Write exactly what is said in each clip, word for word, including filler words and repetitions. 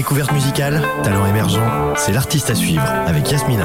Découverte musicale, talent émergent, c'est l'artiste à suivre avec Yasmina.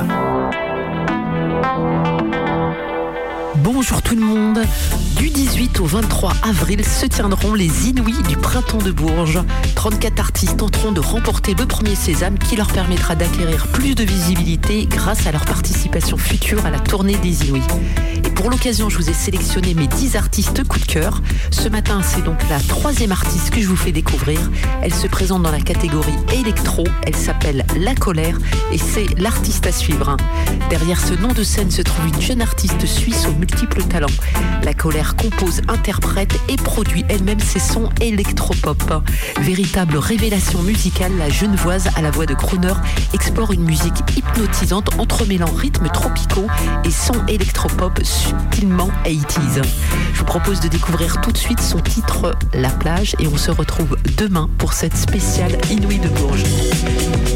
Bonjour tout le monde. Du dix-huit au vingt-trois avril se tiendront les Inouïs du Printemps de Bourges. trente-quatre artistes tenteront de remporter le premier sésame qui leur permettra d'acquérir plus de visibilité grâce à leur participation future à la tournée des Inouïs. Et pour l'occasion, je vous ai sélectionné mes dix artistes coup de cœur. Ce matin, c'est donc la troisième artiste que je vous fais découvrir. Elle se présente dans la catégorie électro. Elle s'appelle La Colère et c'est l'artiste à suivre. Derrière ce nom de scène se trouve une jeune artiste suisse aux multiples talents. La Colère compose, interprète et produit elle-même ses sons électropop. Véritable révélation musicale, la Genevoise à la voix de crooner explore une musique hypnotisante entremêlant rythmes tropicaux et sons électropop subtilement eighties. Je vous propose de découvrir tout de suite son titre La Plage et on se retrouve demain pour cette spéciale Inouïs de Bourges.